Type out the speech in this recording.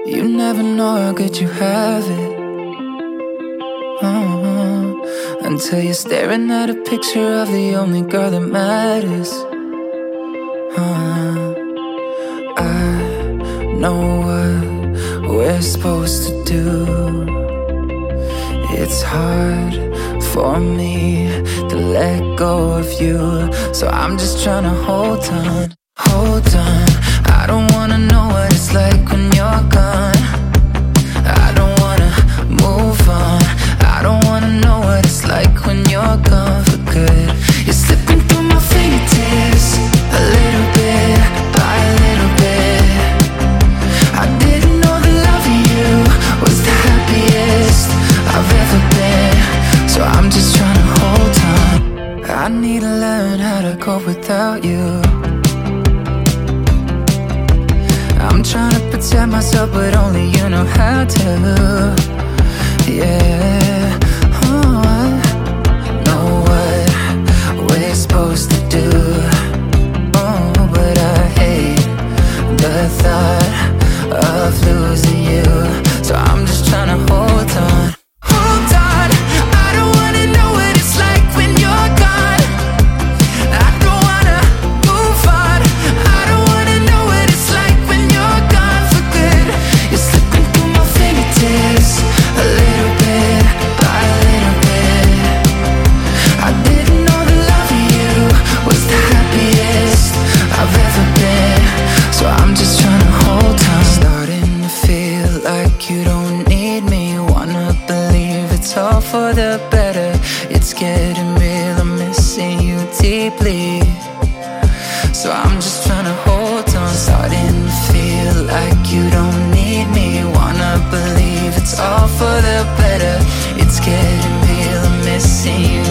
You never know how good you have it, until you're staring at a picture of the only girl that matters. I know what we're supposed to do. It's hard for me to let go of you, so I'm just trying to hold on, hold on. I don't wanna know what it's like when you're gone. I don't wanna move on. I don't wanna know what it's like when you're gone for good. You're slipping through my fingertips, a little bit by a little bit. I didn't know the love of you was the happiest I've ever been, so I'm just trying to hold on. I need to learn how to cope without you. I'm trying to protect myself, but only you know how to. Yeah, oh, I know what we're supposed to do. Oh, but I hate the thought of losing you, so I'm just trying to hold on. Hold on, I don't wanna know what it's like when you're gone. I don't wanna move on. I don't wanna know what it's like when you're gone for good. You're slipping through my fingertips, a little bit by a little bit. I didn't know the love of you was the happiest I've ever been, so I'm just trying to hold on. Starting to feel like you don't need me. Wanna believe it's all for the better. It's getting real, I'm missing you deeply, so I'm just trying to hold on. Starting to feel like you don't need me. Wanna believe it's all for the better. It's getting real, I'm missing you